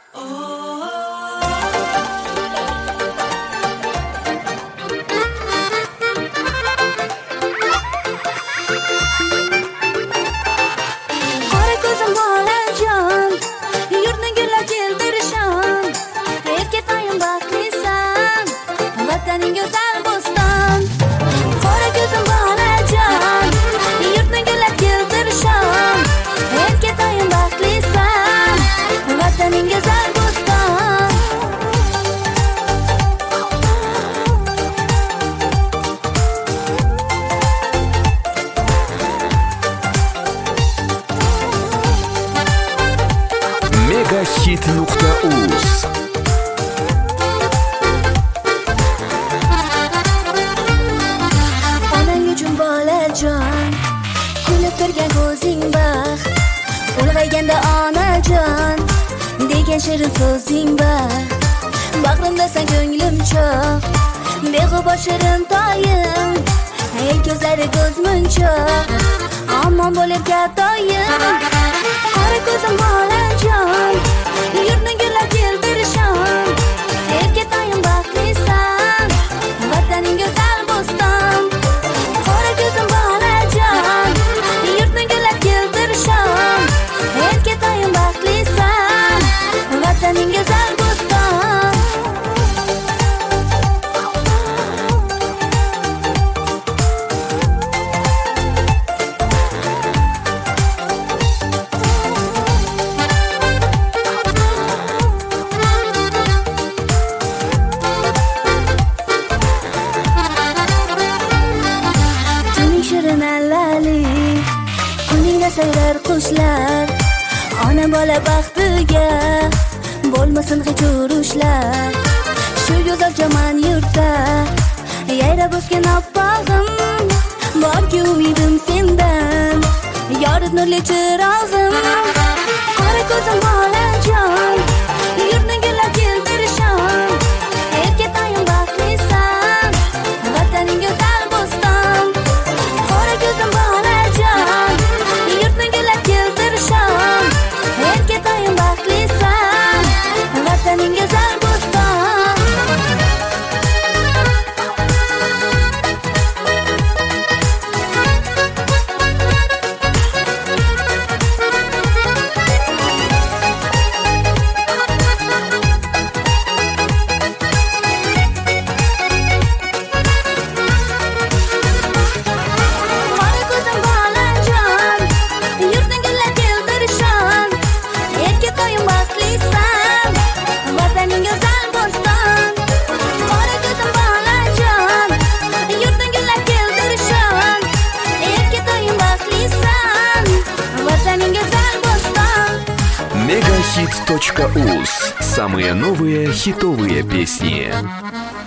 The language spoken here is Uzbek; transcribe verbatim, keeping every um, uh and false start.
Qora ko'zim bolajon, yurtni gullab keltirishon. Erkatoyim baxtlisan, vataning go'zal bo'ston. Qora ko'zim bolajon, yurtni gullab keltirishon. Erkatoyim baxtlisan, vataning go'zal bo'ston. Megahit nuqta uz. Onang uchun bolajon, kulib turgan ko'zing baxt. Ulg'ayganda onajon degan shirin so'zing baxt. Bag'rimdasan ko'nglim choq, beg'ubor shirin toyim. Ey ko'zlari ko'zmunchoq, omon bo'lib gatoyim. Qora ko'zim bolajon, yurtni gullab keltirishon. Erkatoyim baxtlisan, vataning go'zal bo'ston. Qora ko'zim bolajon, yurtni gullab keltirishon. Erkatoyim baxtlisan, vataning go'zal bo'ston. Tuning shirin allali, kuningda sayrar qushlar. Ona bola baxtiga bo'lmasin hech urushlar. Shu go'zal jaman yurtda yayrab o'sgan oppog'im. Borki umidim sendan, yorit nurli chirog'im. Qora ko'zim bolajon, yurtni gullab keltirishon. Erkatoyim baxtlisan, vataning go'zal bo'ston. Qora ko'zim bolajon, yurtni gullab keltirishon. Erkatoyim baxtlisan, vataning go'zal bo'ston. Qora ko'zim bolajon, yurtni gullab keltirishon. Erkatoyim baxtlisan, vataning go'zal bo'ston. Qora ko'zim bolajon, yurtni gullab keltirishon. Erkatoyim baxtlisan, vataning go'zal bo'ston. Megahit точка уз. Самые новые хитовые песни.